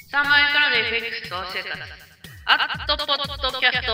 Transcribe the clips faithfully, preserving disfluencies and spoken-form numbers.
さんまんえんからの エフエックス 投資生活アットポッドキャスト。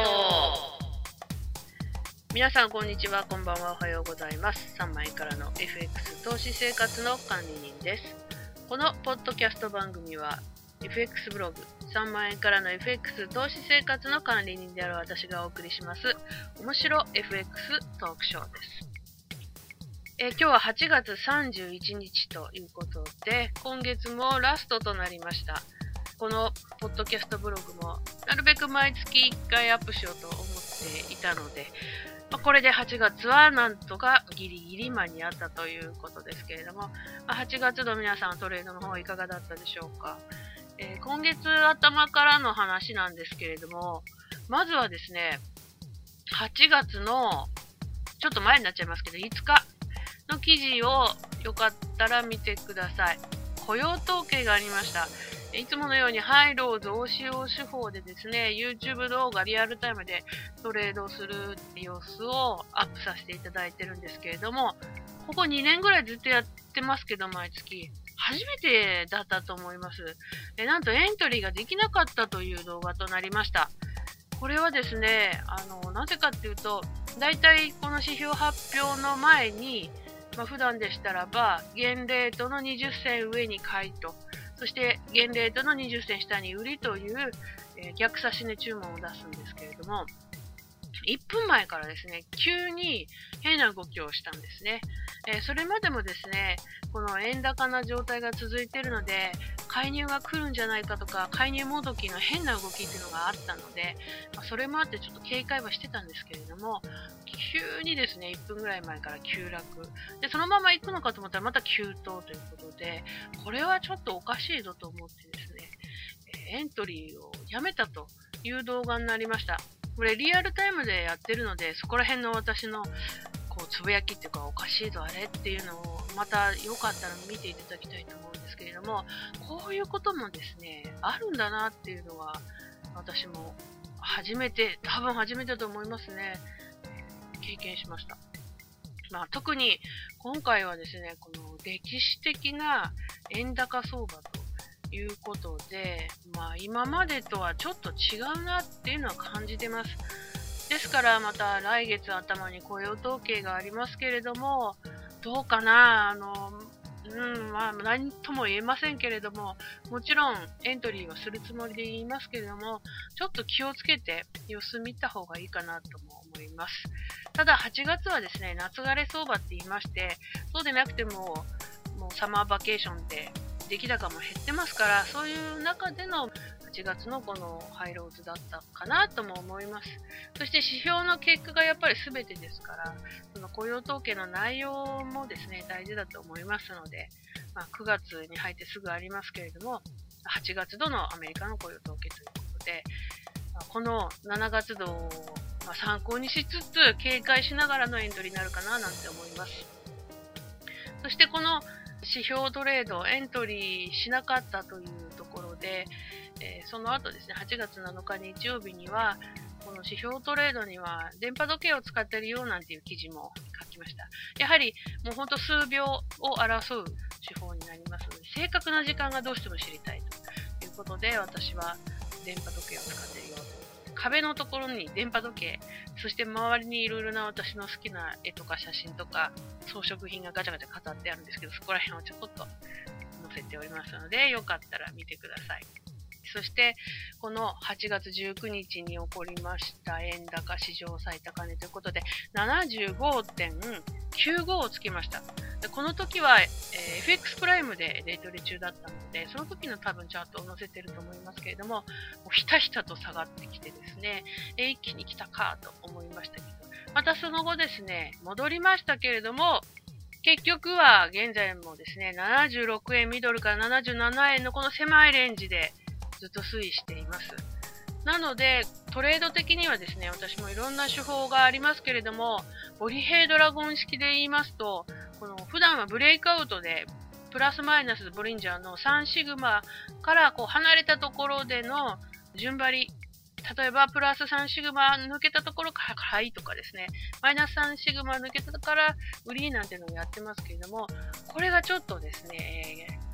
皆さんこんにちは、こんばんは、おはようございます。さんまんえんからの エフエックス 投資生活の管理人です。このポッドキャスト番組は エフエックス ブログさんまんえんからの エフエックス 投資生活の管理人である私がお送りします面白 エフエックス トークショーです。えー、今日ははちがつさんじゅういちにちということで、今月もラストとなりました。このポッドキャストブログもなるべく毎月いっかいアップしようと思っていたので、まあ、これではちがつはなんとかギリギリ間に合ったということですけれども、まあ、はちがつの皆さんトレードの方いかがだったでしょうか。えー、今月頭からの話なんですけれども、まずはですね、はちがつのちょっと前になっちゃいますけどいつかの記事をよかったら見てください。雇用統計がありました。いつものようにハイロー増資用手法でですね、YouTube 動画リアルタイムでトレードする様子をアップさせていただいてるんですけれども、ここにねんぐらいずっとやってますけど、毎月初めてだったと思います。えなんとエントリーができなかったという動画となりました。これはですね、あのなぜかっていうと、だいたいこの指標発表の前に、まあ、普段でしたらば現レートのにじゅっせん上に買いと、そして現レートのにじゅっせん下に売りという、えー、逆差し値注文を出すんですけれども、いっぷんまえからですね、急に変な動きをしたんですね。えー、それまでもですね、この円高な状態が続いているので、介入が来るんじゃないかとか、介入もどきの変な動きっていうのがあったので、まあ、それもあってちょっと警戒はしてたんですけれども、急にですね、いっぷんぐらい前から急落。で、そのまま行くのかと思ったらまた急騰ということで、これはちょっとおかしいぞと思ってですね、エントリーをやめたという動画になりました。これリアルタイムでやってるので、そこら辺の私のこうつぶやきっていうか、おかしいぞあれっていうのをまたよかったら見ていただきたいと思うんですけれども、こういうこともですね、あるんだなっていうのは私も初めて、多分初めてと思いますね、経験しました。まあ、特に今回はですね、この歴史的な円高相場ということで、まあ、今までとはちょっと違うなっていうのは感じてます。ですからまた来月頭に雇用統計がありますけれども、どうかな、あの、うんまあ、何とも言えませんけれども、もちろんエントリーはするつもりで言いますけれども、ちょっと気をつけて様子見た方がいいかなとも思います。ただはちがつはですね、夏枯れ相場って言いまして、そうでなくてももうサマーバケーションで出来高も減ってますから、そういう中でのはちがつのこのハイローズだったかなとも思います。そして指標の結果がやっぱり全てですから、その雇用統計の内容もですね、大事だと思いますので、まあ、くがつに入ってすぐありますけれども、はちがつ度のアメリカの雇用統計ということで、このしちがつ度を参考にしつつ警戒しながらのエントリーになるかななんて思います。そしてこの指標トレードエントリーしなかったというところで、えー、その後ですね、はちがつなのか日曜日にはこの指標トレードには電波時計を使っているよなんていう記事も書きました。やはりもうほんと数秒を争う手法になりますので、正確な時間がどうしても知りたいということで、私は電波時計を使っているよと。壁のところに電波時計、そして周りにいろいろな私の好きな絵とか写真とか装飾品がガチャガチャ飾ってあるんですけど、そこら辺をちょこっと載せておりますので、よかったら見てください。そしてこのはちがつじゅうくにちに起こりました円高史上最高値ということで ななじゅうごてんきゅうご をつきました。でこの時は、えー、エフエックス プライムでデイトレ中だったので、その時の多分チャートを載せてると思いますけれども、もうひたひたと下がってきてですね、一気に来たかと思いましたけど、またその後ですね、戻りましたけれども、結局は現在もですね、ななじゅうろくえんミドルからななじゅうななえんのこの狭いレンジでずっと推移しています。なのでトレード的にはですね、私もいろんな手法がありますけれども、ボリヘイドラゴン式で言いますと、この普段はブレイクアウトでプラスマイナスボリンジャーのさんシグマからこう離れたところでの順張り、例えばプラスさんシグマ抜けたところから買いとかですね、マイナスさんシグマ抜けたから売りなんていうのをやってますけれども、これがちょっとですね、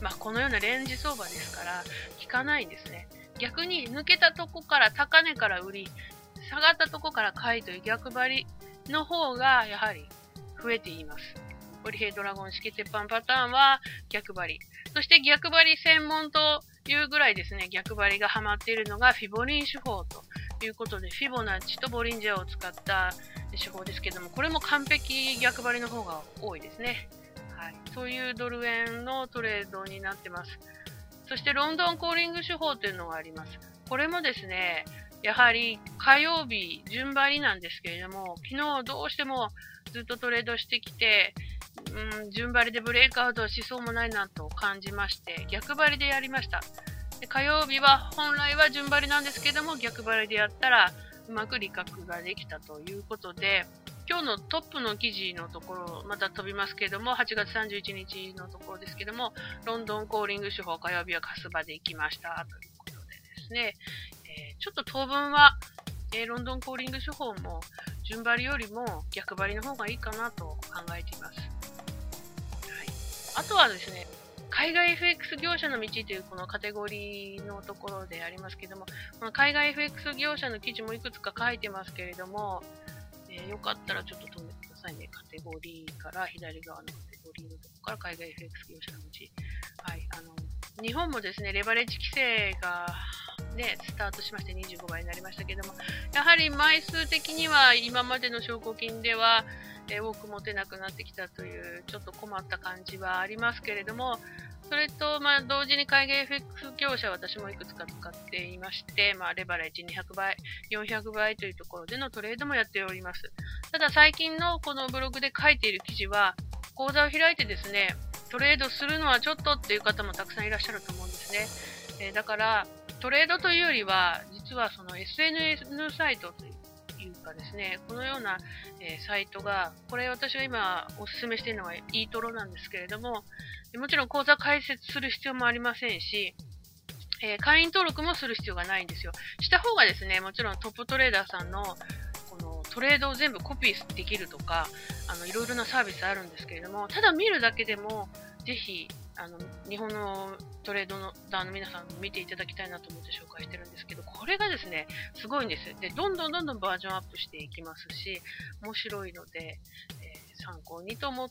まあ、このようなレンジ相場ですから効かないんですね。逆に抜けたとこから高値から売り、下がったとこから買いという逆張りの方がやはり増えています。織平ドラゴン式鉄板パターンは逆張り。そして逆張り専門というぐらいですね、逆張りがハマっているのがフィボリン手法ということで、フィボナッチとボリンジャーを使った手法ですけども、これも完璧逆張りの方が多いですね。はい、そういうドル円のトレードになってます。そしてロンドンコーリング手法というのがあります。これもですね、やはり火曜日順張りなんですけれども、昨日どうしてもずっとトレードしてきて、うん、順張りでブレイクアウトしそうもないなと感じまして、逆張りでやりました。で火曜日は本来は順張りなんですけども、逆張りでやったらうまく利確ができたということで、今日のトップの記事のところ、また飛びますけども、はちがつさんじゅういちにちのところですけども、ロンドンコーリング手法、火曜日はカスバで行きましたということでですね、えー、ちょっと当分は、えー、ロンドンコーリング手法も順張りよりも逆張りの方がいいかなと考えています。はい、あとはですね、海外 エフエックス 業者の道というこのカテゴリーのところでありますけども、この海外 エフエックス 業者の記事もいくつか書いてますけれども、えー、よかったらちょっと止めてくださいね。カテゴリーから左側のカテゴリーのところから海外 エフエックス 業者の道。はい、あの日本もですね、レバレッジ規制が、ね、スタートしましてにじゅうごばいになりましたけども、やはり枚数的には今までの証拠金では、えー、多く持てなくなってきたというちょっと困った感じはありますけれども、それと、まあ、同時に海外 エフエックス 業者は私もいくつか使っていまして、まあ、レバレッジにひゃくばい、よんひゃくばいというところでのトレードもやっております。ただ最近のこのブログで書いている記事は、口座を開いてですね、トレードするのはちょっとっていう方もたくさんいらっしゃると思うんですね。えー、だから、トレードというよりは、実はその エスエヌエス サイトというかですね、このような、えー、サイトが、これ私が今お勧めしているのは イートロなんですけれども、もちろん口座開設する必要もありませんし、えー、会員登録もする必要がないんですよ。した方がですね、もちろんトップトレーダーさんのこのトレードを全部コピーできるとか、あのいろいろなサービスあるんですけれども、ただ見るだけでも、ぜひあの日本のトレードのダーの皆さん見ていただきたいなと思って紹介してるんですけど、これがですね、すごいんです。で、どんどんどんどんバージョンアップしていきますし、面白いので、えー、参考にと思って、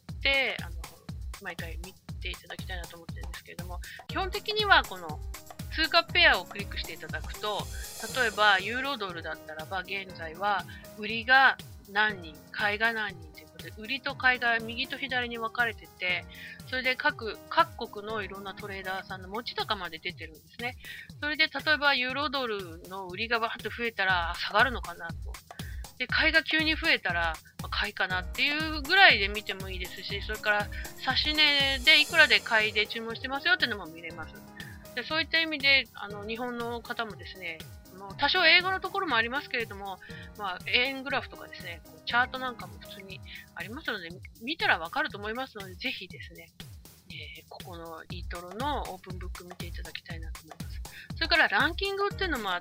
あの毎回見ていただきたいなと思ってるんですけれども、基本的にはこの通貨ペアをクリックしていただくと、例えばユーロドルだったらば現在は売りが何人、買いが何人ということで、売りと買いが右と左に分かれてて、それで各各国のいろんなトレーダーさんの持ち高まで出てるんですね。それで例えばユーロドルの売りがバーッと増えたら下がるのかなと。で、買いが急に増えたら買いかなっていうぐらいで見てもいいですし、それから指値でいくらで買いで注文してますよっていうのも見れます。で、そういった意味であの日本の方もですね、もう多少英語のところもありますけれども、まあ、円グラフとかですね、チャートなんかも普通にありますので、見たらわかると思いますので、ぜひですね、えー、ここのイートロのオープンブック見ていただきたいなと思います。それからランキングっていうのもあって、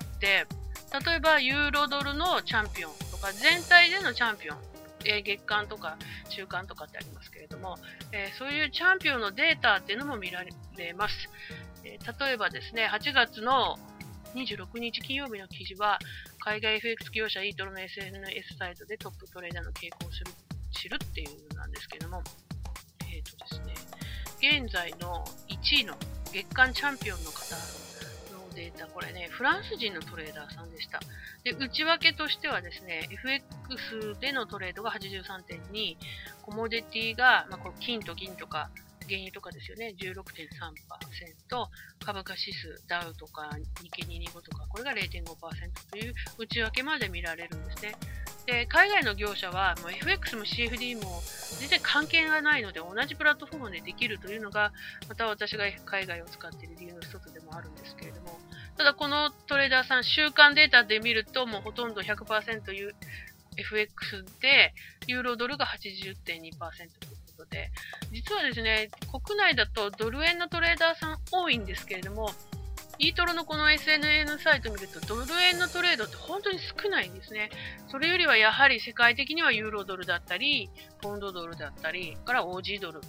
例えばユーロドルのチャンピオンとか全体でのチャンピオン、えー、月間とか週間とかってありますけれども、えー、そういうチャンピオンのデータっていうのも見られます。えー、例えばですね、はちがつのにじゅうろくにち金曜日の記事は、海外 エフエックス 業者イートロの エスエヌエス サイトでトップトレーダーの傾向を知る、知るっていうのなんですけども、えーとですね、現在のいちいの月間チャンピオンの方のデータ、これね、フランス人のトレーダーさんでした。で、内訳としてはですね、エフエックス でのトレードが はちじゅうさんてんに、コモディティが、まあ、これ金と銀とか、原油とかですよね、じゅうろくてんさんパーセント、株価指数、ダウとか日経にひゃくにじゅうごとか、これが れいてんごパーセント という内訳まで見られるんですね。で、海外の業者はもう エフエックス も シーエフディー も全然関係がないので、同じプラットフォームでできるというのが、また私が海外を使っている理由の一つでもあるんですけれども、ただこのトレーダーさん、週間データで見ると、もうほとんど ひゃくパーセント エフエックス で、ユーロドルが はちじゅってんにパーセント ということで、実はですね、国内だとドル円のトレーダーさん多いんですけれども、イートロのこの エスエヌエス サイトを見ると、ドル円のトレードって本当に少ないんですね。それよりはやはり世界的にはユーロドルだったり、ポンドドルだったり、から オージー ドル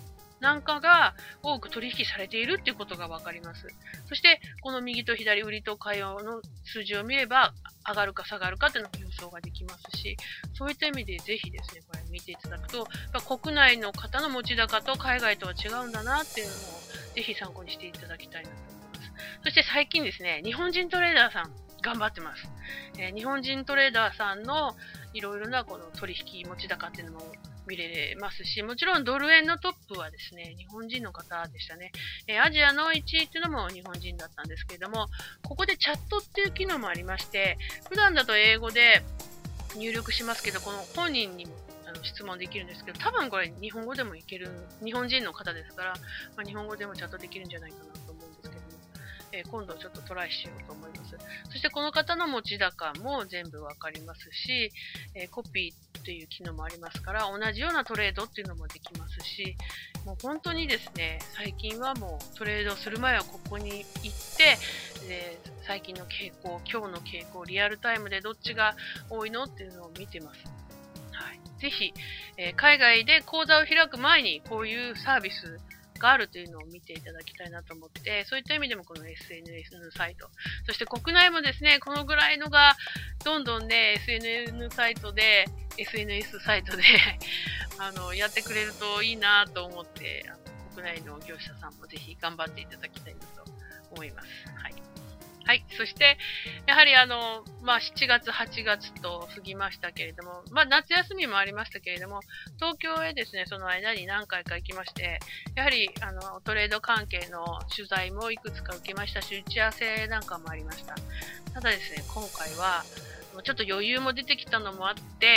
なんかが多く取引されているっていうことがわかります。そして、この右と左、売りと買いの数字を見れば、上がるか下がるかっていうのも予想ができますし、そういった意味でぜひですね、これ見ていただくと、国内の方の持ち高と海外とは違うんだなっていうのを、ぜひ参考にしていただきたいなと思います。そして最近ですね、日本人トレーダーさん、頑張ってます。えー、日本人トレーダーさんのいろいろなこの取引持ち高っていうのも見れますし、もちろんドル円のトップはですね、日本人の方でしたね。えー、アジアのいちいっていうのも日本人だったんですけれども、ここでチャットっていう機能もありまして、普段だと英語で入力しますけど、この本人にもあの質問できるんですけど、多分これ日本語でもいける、日本人の方ですから、まあ、日本語でもチャットできるんじゃないかなと思うんですけども、えー、今度ちょっとトライしようと思います。そしてこの方の持ち高も全部わかりますし、えー、コピーっていう機能もありますから、同じようなトレードっていうのもできますし、もう本当にですね、最近はもうトレードする前はここに行って、で最近の傾向、今日の傾向、リアルタイムでどっちが多いのっていうのを見てます。はい、ぜひ、えー、海外で口座を開く前にこういうサービスがあるというのを見ていただきたいなと思って、そういった意味でもこの エスエヌエス サイト、そして国内もですね、このぐらいのがどんどんね、エスエヌエス サイトで、エスエヌエス サイトであのやってくれるといいなと思って、あの国内の業者さんもぜひ頑張っていただきたいなと思います。はい。はい。そして、やはりあの、まあ、しちがつ、はちがつと過ぎましたけれども、まあ、夏休みもありましたけれども、東京へですね、その間に何回か行きまして、やはり、あの、トレード関係の取材もいくつか受けましたし、打ち合わせなんかもありました。ただですね、今回は、もうちょっと余裕も出てきたのもあって、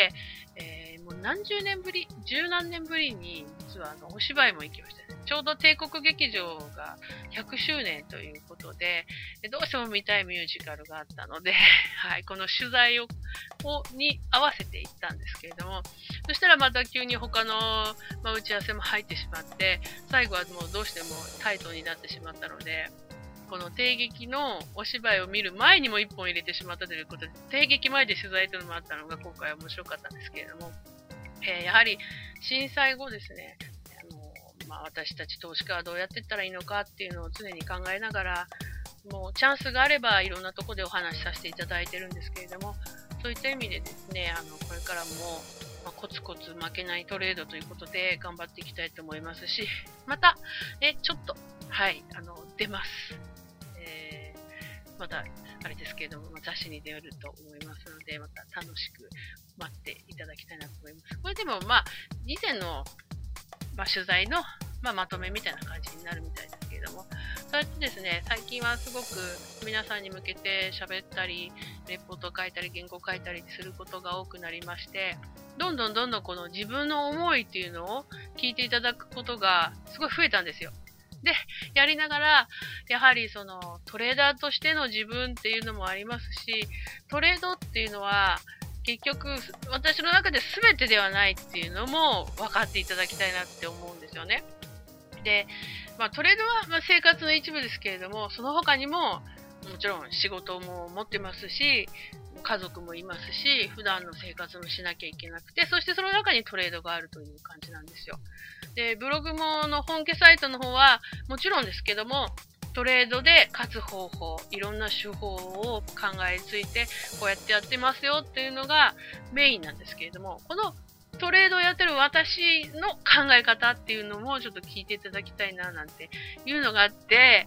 えー、もう何十年ぶり、十何年ぶりに、実はあの、お芝居も行きましたね。ちょうど帝国劇場がひゃくしゅうねんということで、どうしても見たいミュージカルがあったので、はい、この取材を、をに合わせて行ったんですけれども、そしたらまた急に他の、まあ、打ち合わせも入ってしまって、最後はもうどうしてもタイトになってしまったので、この帝劇のお芝居を見る前にも一本入れてしまったということで、帝劇前で取材というのもあったのが今回は面白かったんですけれども、えー、やはり震災後ですね、まあ、私たち投資家はどうやっていったらいいのかっていうのを常に考えながら、もうチャンスがあればいろんなところでお話しさせていただいてるんですけれども、そういった意味でですね、あのこれからも、まあ、コツコツ負けないトレードということで頑張っていきたいと思いますし、また、ね、ちょっと、はい、あの出ます。えー、また、あれですけれども、雑誌に出ると思いますので、また楽しく待っていただきたいなと思います。これでも、まあ、以前のまあ、取材の、まあ、まとめみたいな感じになるみたいですけれども、そうやってですね、最近はすごく皆さんに向けて喋ったり、レポートを書いたり、原稿を書いたりすることが多くなりまして、どんどんどんどんこの自分の思いっていうのを聞いていただくことがすごい増えたんですよ。で、やりながら、やはりそのトレーダーとしての自分っていうのもありますし、トレードっていうのは、結局、私の中で全てではないっていうのも分かっていただきたいなって思うんですよね。で、まあ、トレードはまあ生活の一部ですけれども、その他にも、もちろん仕事も持ってますし、家族もいますし、普段の生活もしなきゃいけなくて、そしてその中にトレードがあるという感じなんですよ。で、ブログもの本家サイトの方は、もちろんですけども、トレードで勝つ方法、いろんな手法を考えついて、こうやってやってますよっていうのがメインなんですけれども、このトレードをやってる私の考え方っていうのもちょっと聞いていただきたいななんていうのがあって、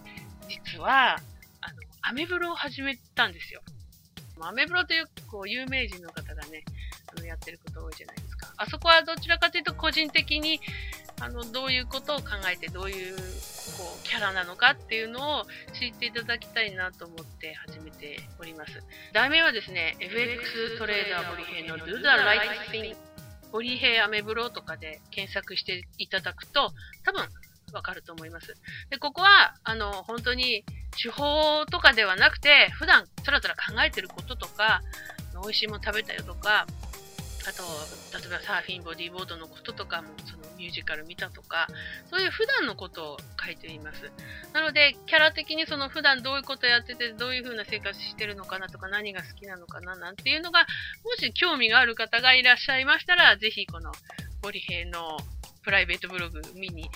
実は、あの、アメブロを始めたんですよ。アメブロという、こう、有名人の方がね、あのやってること多いじゃないですか。あそこはどちらかというと個人的に、あの、どういうことを考えて、どういう、こう、キャラなのかっていうのを知っていただきたいなと思って始めております。題名はですね、エフエックス トレーダー堀平の Do the Right Thing。堀平アメブロとかで検索していただくと、多分わかると思います。で、ここは、あの、本当に手法とかではなくて、普段つらつら考えてることとか、美味しいもの食べたよとか、あと、例えばサーフィン、ボディーボードのこととかも、そのミュージカル見たとか、そういう普段のことを書いています。なので、キャラ的にその普段どういうことやってて、どういう風な生活してるのかなとか、何が好きなのかななんていうのが、もし興味がある方がいらっしゃいましたら、ぜひこの、堀平のプライベートブログ見に来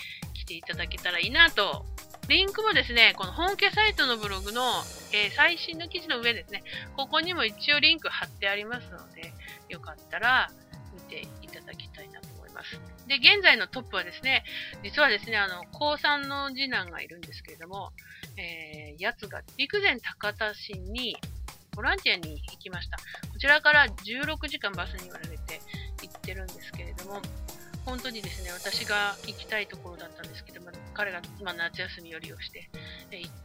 していただけたらいいなと。リンクもですね、この本家サイトのブログの、えー、最新の記事の上ですね、ここにも一応リンク貼ってありますので、よかったら見ていただきたいなと思います。で、現在のトップはですね、実はですね、あの、高さんの次男がいるんですけれども、えー、やつが陸前高田市にボランティアに行きました。こちらからじゅうろくじかんバスに言われて行ってるんですけれども、本当にですね、私が行きたいところだったんですけども、彼が、まあ、夏休み寄りをして、え行って、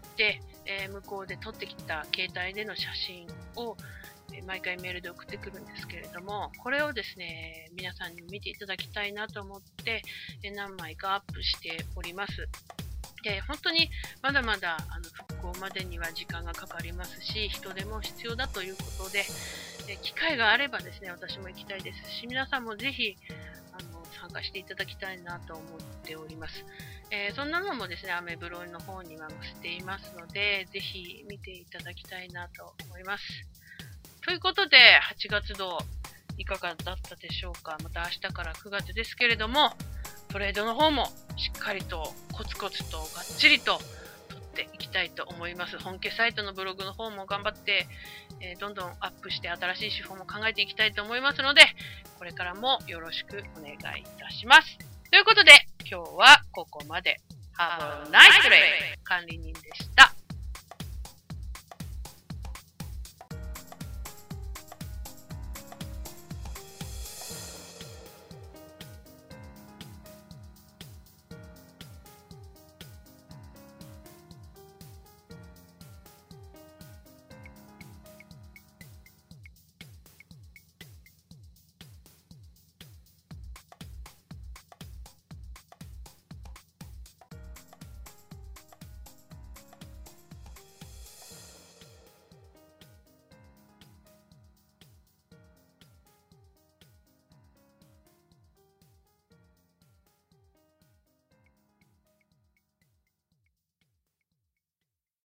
えー、向こうで撮ってきた携帯での写真を、えー、毎回メールで送ってくるんですけれども、これをですね、皆さんに見ていただきたいなと思って、えー、何枚かアップしております。で、本当にまだまだあの復興までには時間がかかりますし、人手も必要だということで、え機会があればですね、私も行きたいですし、皆さんもぜひあの参加していただきたいなと思っております。えー、そんなのもですね、アメブロの方には載せていますので、ぜひ見ていただきたいなと思います。ということで、はちがつ度いかがだったでしょうか。また明日からくがつですけれども、トレードの方もしっかりとコツコツとがっちりと取っていきたいと思います。本家サイトのブログの方も頑張って、えー、どんどんアップして新しい手法も考えていきたいと思いますので、これからもよろしくお願いいたします。ということで、今日はここまで。Have a nice day! 管理人でした。